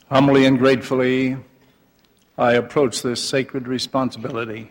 Humbly and gratefully, I approach this sacred responsibility.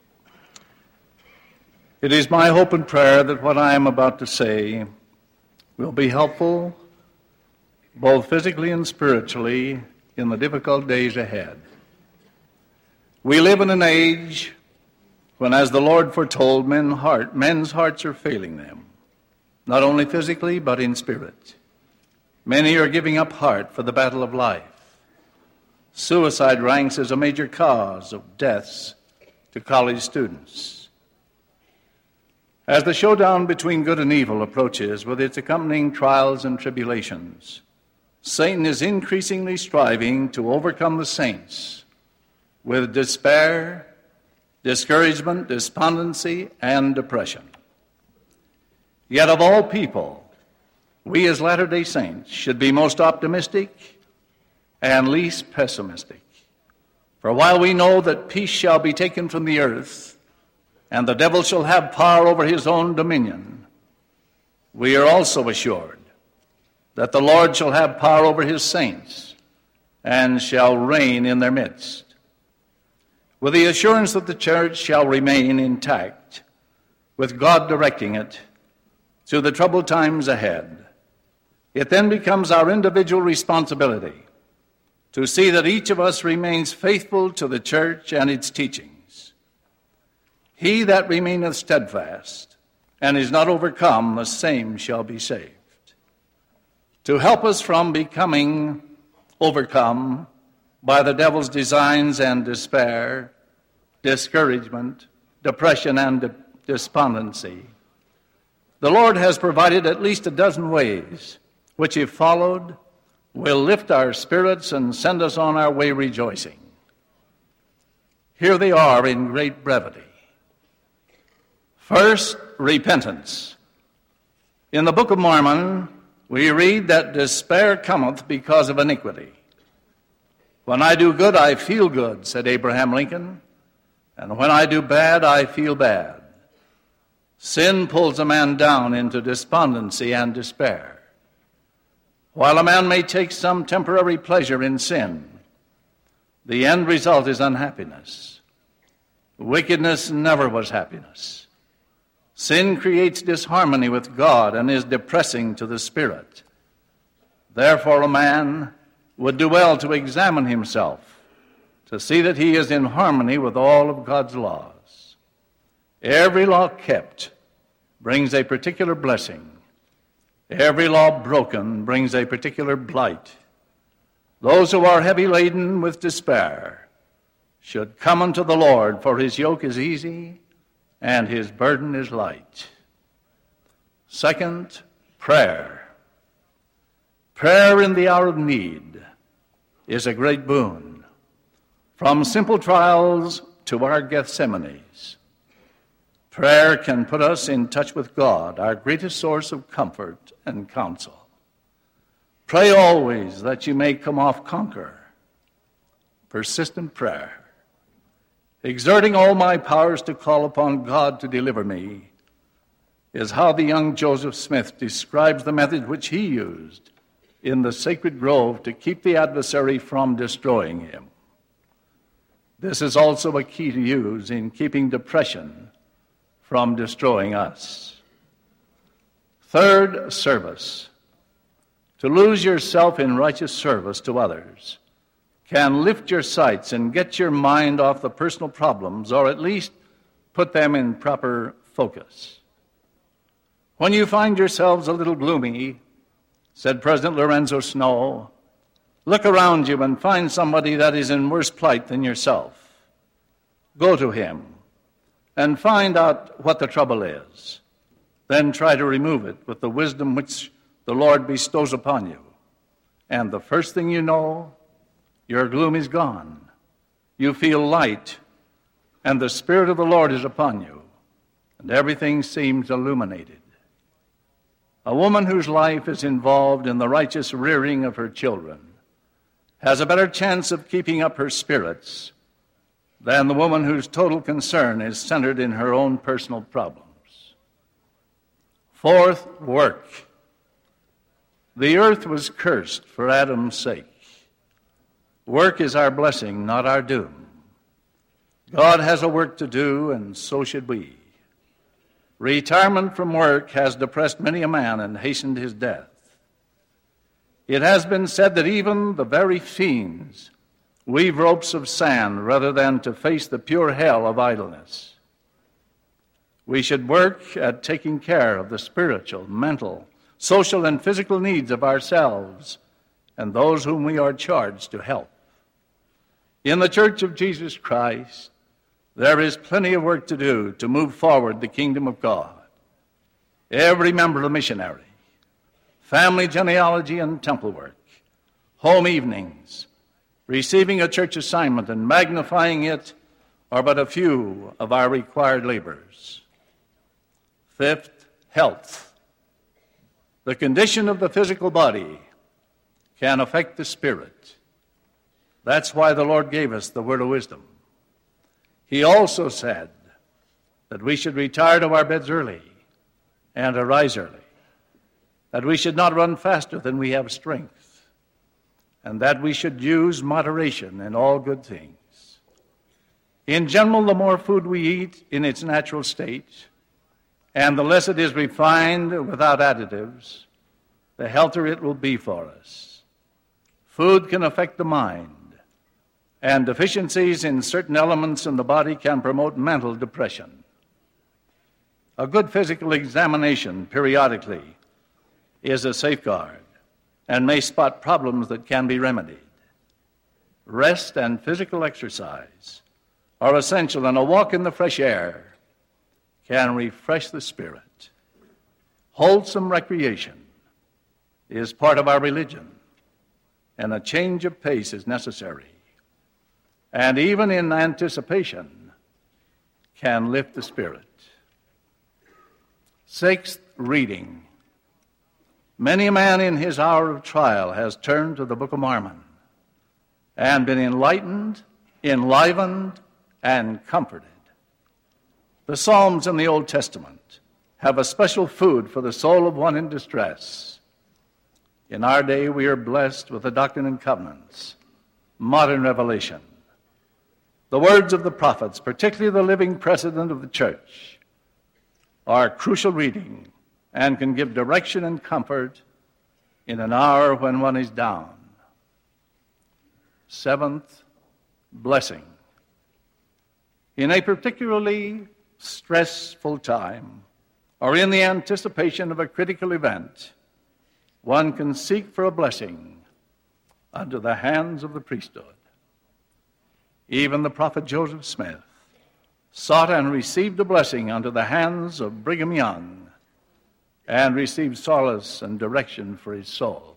It is my hope and prayer that what I am about to say will be helpful, both physically and spiritually, in the difficult days ahead. We live in an age when, as the Lord foretold, men's hearts are failing them, not only physically but in spirit. Many are giving up heart for the battle of life. Suicide ranks as a major cause of deaths to college students. As the showdown between good and evil approaches with its accompanying trials and tribulations, Satan is increasingly striving to overcome the saints with despair, discouragement, despondency, and depression. Yet of all people, we as Latter-day Saints should be most optimistic and least pessimistic. For while we know that peace shall be taken from the earth, and the devil shall have power over his own dominion, we are also assured that the Lord shall have power over his saints, and shall reign in their midst. With the assurance that the church shall remain intact, with God directing it through the troubled times ahead, it then becomes our individual responsibility to see that each of us remains faithful to the church and its teachings. He that remaineth steadfast and is not overcome, the same shall be saved. To help us from becoming overcome by the devil's designs and despair, discouragement, depression, and despondency, the Lord has provided at least a dozen ways which, if followed, will lift our spirits and send us on our way rejoicing. Here they are in great brevity. First, repentance. In the Book of Mormon, we read that despair cometh because of iniquity. When I do good, I feel good, said Abraham Lincoln, and when I do bad, I feel bad. Sin pulls a man down into despondency and despair. While a man may take some temporary pleasure in sin, the end result is unhappiness. Wickedness never was happiness. Sin creates disharmony with God and is depressing to the spirit. Therefore, a man would do well to examine himself, to see that he is in harmony with all of God's laws. Every law kept brings a particular blessing. Every law broken brings a particular blight. Those who are heavy laden with despair should come unto the Lord, for his yoke is easy and his burden is light. Second, prayer. Prayer in the hour of need is a great boon. From simple trials to our Gethsemanes, prayer can put us in touch with God, our greatest source of comfort and counsel. Pray always that you may come off conqueror. Persistent prayer. Exerting all my powers to call upon God to deliver me is how the young Joseph Smith describes the method which he used in the sacred grove to keep the adversary from destroying him. This is also a key to use in keeping depression from destroying us. Third, service. To lose yourself in righteous service to others can lift your sights and get your mind off the personal problems, or at least put them in proper focus. When you find yourselves a little gloomy, said President Lorenzo Snow, look around you and find somebody that is in worse plight than yourself. Go to him and find out what the trouble is. Then try to remove it with the wisdom which the Lord bestows upon you. And the first thing you know, your gloom is gone. You feel light, and the Spirit of the Lord is upon you, and everything seems illuminated. A woman whose life is involved in the righteous rearing of her children has a better chance of keeping up her spirits than the woman whose total concern is centered in her own personal problems. Fourth, work. The earth was cursed for Adam's sake. Work is our blessing, not our doom. God has a work to do, and so should we. Retirement from work has depressed many a man and hastened his death. It has been said that even the very fiends weave ropes of sand rather than to face the pure hell of idleness. We should work at taking care of the spiritual, mental, social, and physical needs of ourselves and those whom we are charged to help. In the Church of Jesus Christ, there is plenty of work to do to move forward the kingdom of God. Every member a missionary, family genealogy and temple work, home evenings, receiving a church assignment and magnifying it are but a few of our required labors. Fifth, health. The condition of the physical body can affect the spirit. That's why the Lord gave us the word of wisdom. He also said that we should retire to our beds early and arise early, that we should not run faster than we have strength, and that we should use moderation in all good things. In general, the more food we eat in its natural state, and the less it is refined without additives, the healthier it will be for us. Food can affect the mind, and deficiencies in certain elements in the body can promote mental depression. A good physical examination periodically is a safeguard and may spot problems that can be remedied. Rest and physical exercise are essential, and a walk in the fresh air can refresh the spirit. Wholesome recreation is part of our religion, and a change of pace is necessary. And even in anticipation can lift the spirit. Sixth, reading. Many a man in his hour of trial has turned to the Book of Mormon and been enlightened, enlivened, and comforted. The Psalms in the Old Testament have a special food for the soul of one in distress. In our day, we are blessed with the Doctrine and Covenants, modern revelation. The words of the prophets, particularly the living president of the church, are crucial reading and can give direction and comfort in an hour when one is down. Seventh, blessing. In a particularly stressful time, or in the anticipation of a critical event, one can seek for a blessing under the hands of the priesthood. Even the prophet Joseph Smith sought and received a blessing under the hands of Brigham Young and received solace and direction for his soul.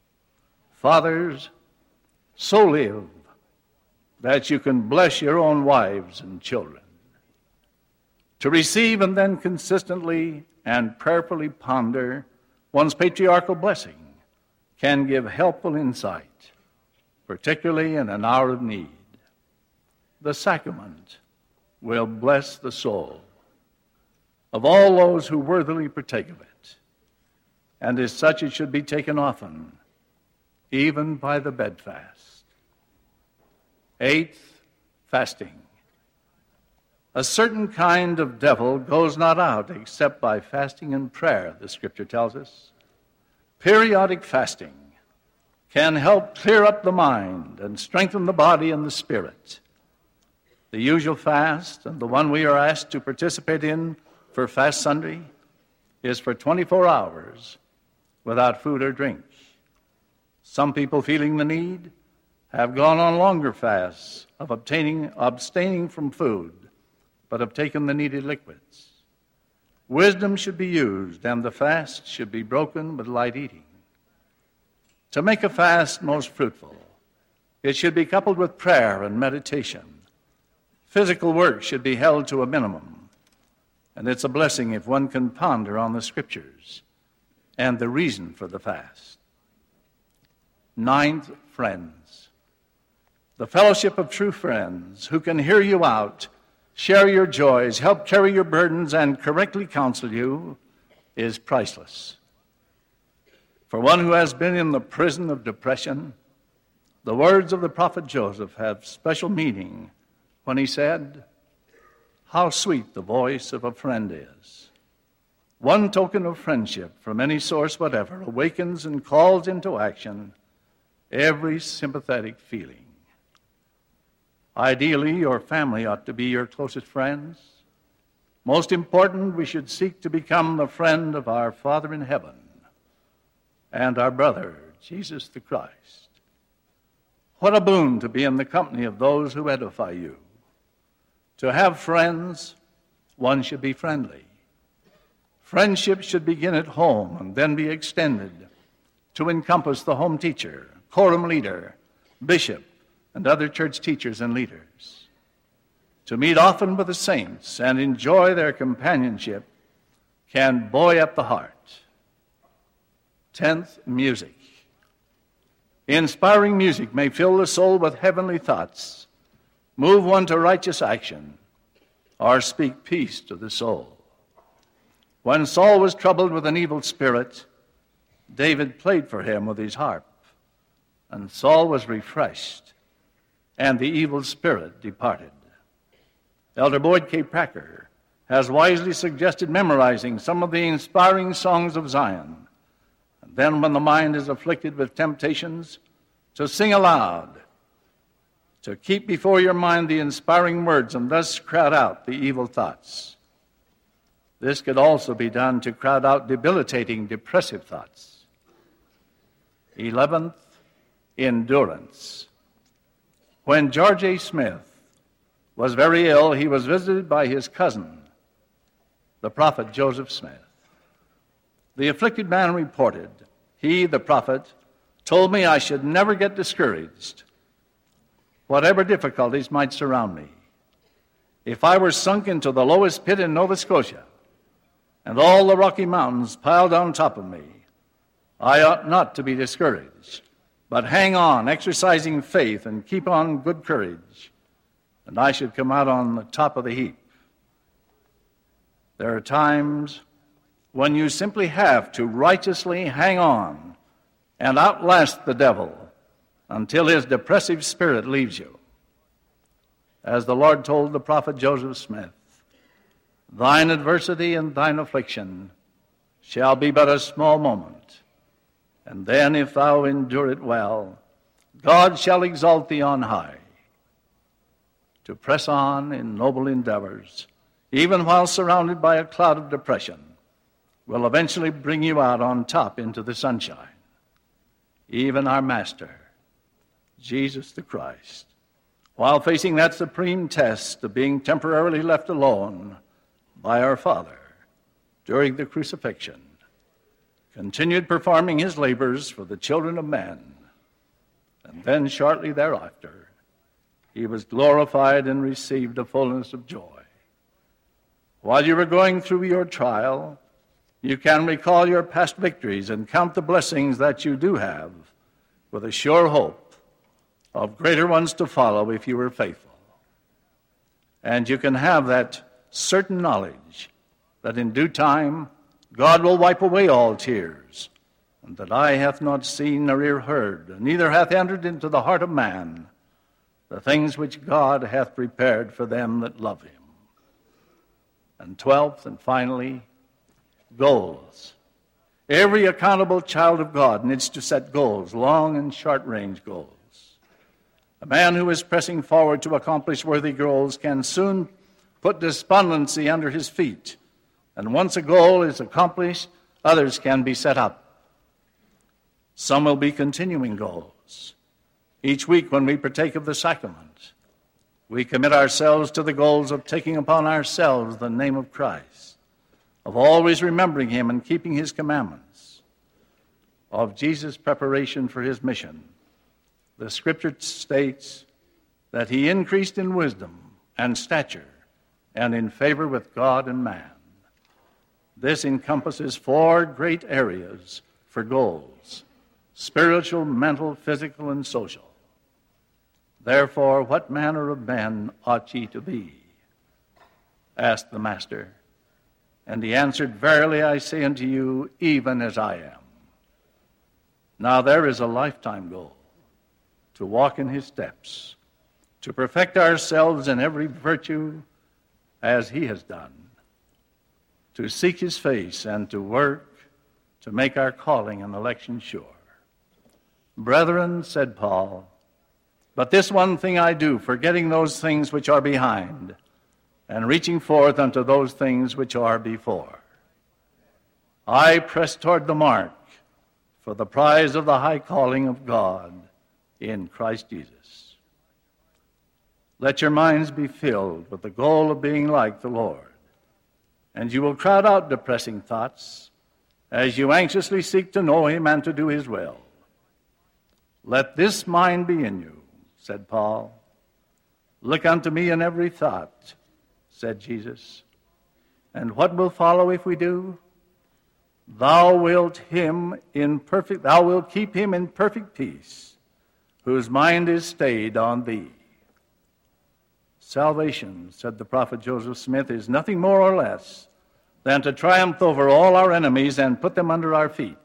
Fathers, so live that you can bless your own wives and children. To receive and then consistently and prayerfully ponder one's patriarchal blessing can give helpful insight, particularly in an hour of need. The sacrament will bless the soul of all those who worthily partake of it, and as such it should be taken often, even by the bedfast. Eighth, fasting. A certain kind of devil goes not out except by fasting and prayer, the Scripture tells us. Periodic fasting can help clear up the mind and strengthen the body and the spirit. The usual fast, and the one we are asked to participate in for Fast Sunday, is for 24 hours without food or drink. Some people feeling the need have gone on longer fasts of abstaining from food, but have taken the needed liquids. Wisdom should be used, and the fast should be broken with light eating. To make a fast most fruitful, it should be coupled with prayer and meditation. Physical work should be held to a minimum, and it's a blessing if one can ponder on the Scriptures and the reason for the fast. Ninth, friends. The fellowship of true friends who can hear you out, share your joys, help carry your burdens, and correctly counsel you is priceless. For one who has been in the prison of depression, The words of the prophet Joseph have special meaning when he said, "How sweet the voice of a friend is." One token of friendship from any source whatever awakens and calls into action every sympathetic feeling. Ideally, your family ought to be your closest friends. Most important, we should seek to become the friend of our Father in heaven and our brother, Jesus the Christ. What a boon to be in the company of those who edify you. To have friends, one should be friendly. Friendship should begin at home and then be extended to encompass the home teacher, quorum leader, bishop, and other church teachers and leaders. To meet often with the saints and enjoy their companionship can buoy up the heart. 10th, music. Inspiring music may fill the soul with heavenly thoughts, move one to righteous action, or speak peace to the soul. When Saul was troubled with an evil spirit, David played for him with his harp, and Saul was refreshed, and the evil spirit departed. Elder Boyd K. Packer has wisely suggested memorizing some of the inspiring songs of Zion, and then when the mind is afflicted with temptations, to sing aloud, to keep before your mind the inspiring words and thus crowd out the evil thoughts. This could also be done to crowd out debilitating, depressive thoughts. 11th, endurance. When George A. Smith was very ill, he was visited by his cousin, the prophet Joseph Smith. The afflicted man reported, "He, the prophet, told me I should never get discouraged, whatever difficulties might surround me. If I were sunk into the lowest pit in Nova Scotia and all the Rocky Mountains piled on top of me, I ought not to be discouraged, but hang on, exercising faith and keep on good courage, and I should come out on the top of the heap." There are times when you simply have to righteously hang on and outlast the devil until his depressive spirit leaves you. As the Lord told the prophet Joseph Smith, "Thine adversity and thine affliction shall be but a small moment, and then if thou endure it well, God shall exalt thee on high." To press on in noble endeavors, even while surrounded by a cloud of depression, will eventually bring you out on top into the sunshine. Even our Master, Jesus the Christ, while facing that supreme test of being temporarily left alone by our Father during the crucifixion, continued performing his labors for the children of men, and then shortly thereafter, he was glorified and received a fullness of joy. While you were going through your trial, you can recall your past victories and count the blessings that you do have with a sure hope of greater ones to follow if you were faithful. And you can have that certain knowledge that in due time God will wipe away all tears, and that eye hath not seen nor ear heard, and neither hath entered into the heart of man the things which God hath prepared for them that love him. And 12th and finally, goals. Every accountable child of God needs to set goals, long and short-range goals. A man who is pressing forward to accomplish worthy goals can soon put despondency under his feet, and once a goal is accomplished, others can be set up. Some will be continuing goals. Each week when we partake of the sacrament, we commit ourselves to the goals of taking upon ourselves the name of Christ, of always remembering him and keeping his commandments, of Jesus' preparation for his mission. The Scripture states that he increased in wisdom and stature and in favor with God and man. This encompasses 4 great areas for goals: spiritual, mental, physical, and social. Therefore, what manner of men ought ye to be? Asked the Master. And he answered, Verily I say unto you, even as I am. Now there is a lifetime goal, to walk in his steps, to perfect ourselves in every virtue as he has done, to seek his face and to work to make our calling and election sure. Brethren, said Paul, but this one thing I do, forgetting those things which are behind, and reaching forth unto those things which are before. I press toward the mark for the prize of the high calling of God in Christ Jesus. Let your minds be filled with the goal of being like the Lord, and you will crowd out depressing thoughts as you anxiously seek to know him and to do his will. Let this mind be in you, said Paul. Look unto me in every thought, said Jesus. And what will follow if we do? Thou wilt keep him in perfect peace, whose mind is stayed on thee. Salvation, said the prophet Joseph Smith, is nothing more or less than to triumph over all our enemies and put them under our feet.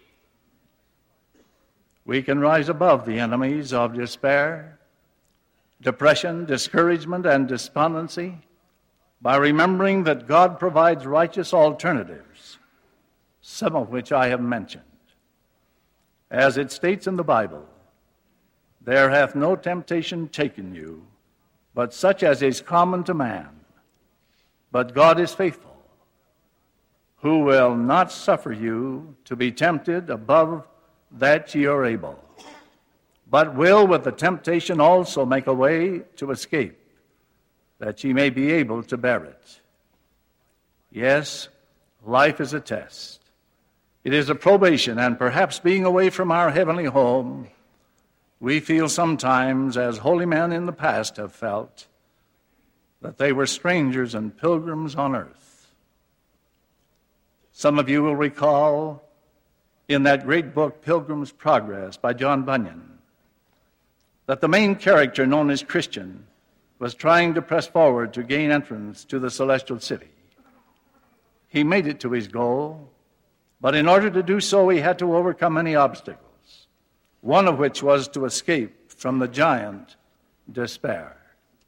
We can rise above the enemies of despair, depression, discouragement, and despondency by remembering that God provides righteous alternatives, some of which I have mentioned. As it states in the Bible, there hath no temptation taken you, but such as is common to man. But God is faithful, who will not suffer you to be tempted above that ye are able, but will with the temptation also make a way to escape, that ye may be able to bear it. Yes, life is a test. It is a probation, and perhaps being away from our heavenly home, we feel sometimes, as holy men in the past have felt, that they were strangers and pilgrims on earth. Some of you will recall in that great book, Pilgrim's Progress, by John Bunyan, that the main character, known as Christian, was trying to press forward to gain entrance to the celestial city. He made it to his goal, but in order to do so, he had to overcome many obstacles, one of which was to escape from the giant despair.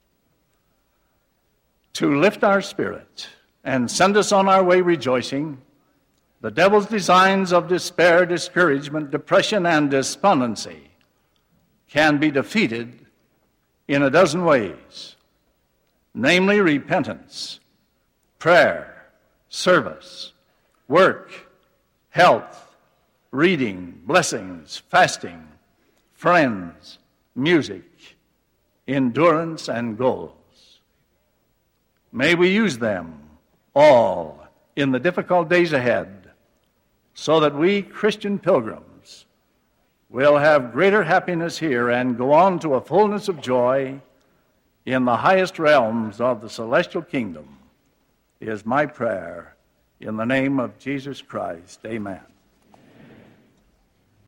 To lift our spirit and send us on our way rejoicing, the devil's designs of despair, discouragement, depression, and despondency can be defeated in a dozen ways, namely repentance, prayer, service, work, health, reading, blessings, fasting, friends, music, endurance, and goals. May we use them all in the difficult days ahead, so that we Christian pilgrims will have greater happiness here and go on to a fullness of joy in the highest realms of the celestial kingdom, is my prayer in the name of Jesus Christ. Amen.